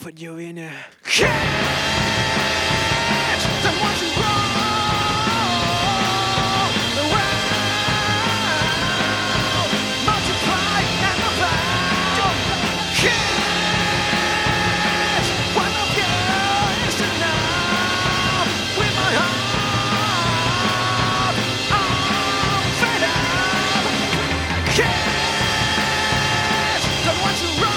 put you in a cage. Then once you roll around, multiply and abound. Cage, one of you is enough. With my heart, I'm fed up. Cage, then once you roll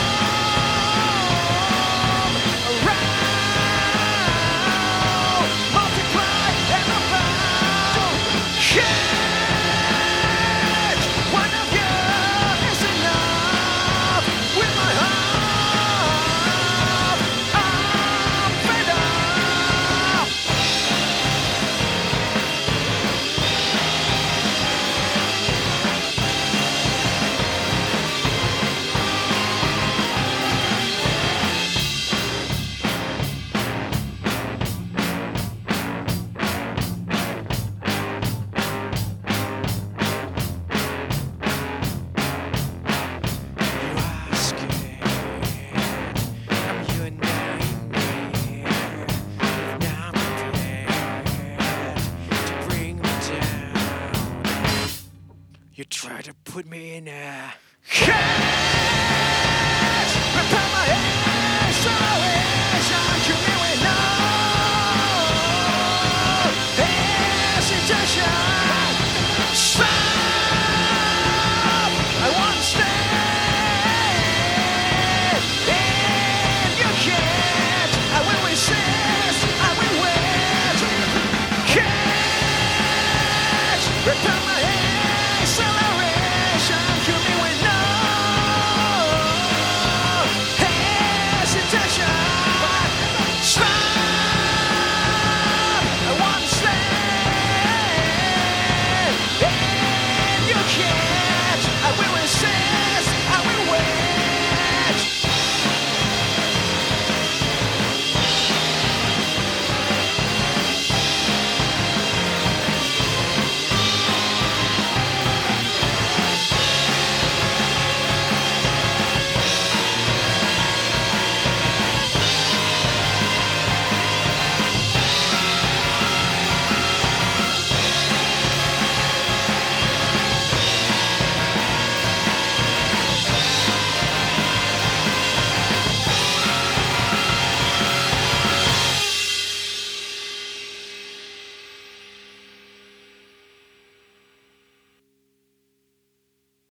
you try to put me in a cage, repair my head, so